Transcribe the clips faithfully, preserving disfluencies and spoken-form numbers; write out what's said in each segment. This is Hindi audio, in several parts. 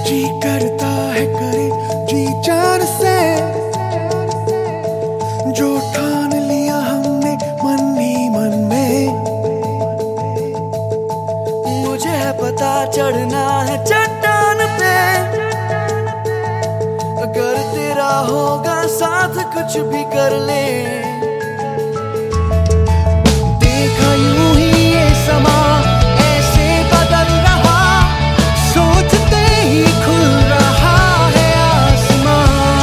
जी करता है करे जी जान से जो ठान लिया हमने मन ही मन में। मुझे है पता चढ़ना है चट्टान पे, अगर तेरा होगा साथ कुछ भी कर ले। देखा यूं ही ये समा ऐसे बदल रहा, सोचते ही खुल रहा है आसमां।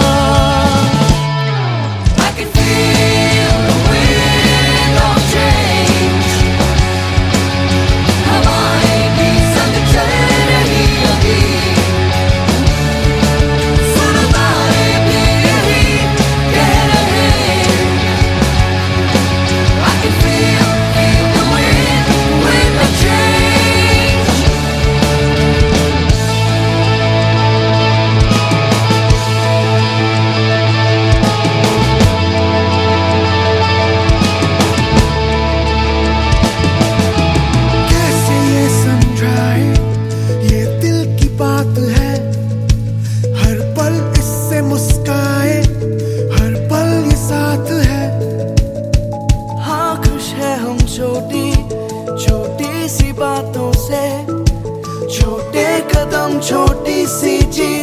I can feel the wind of change, हवाएं भी संग चल रही अभी, सुन तारे भी यही कह रहे। I can feel, feel the wind, wind of change. कैसे ये समझाए ये दिल की बात है, हर पल इससे मुस्काए हर पल ये साथ है। हाँ खुश है हम छोटी छोटी सी बातों से, छोटे कदम छोटी सी जी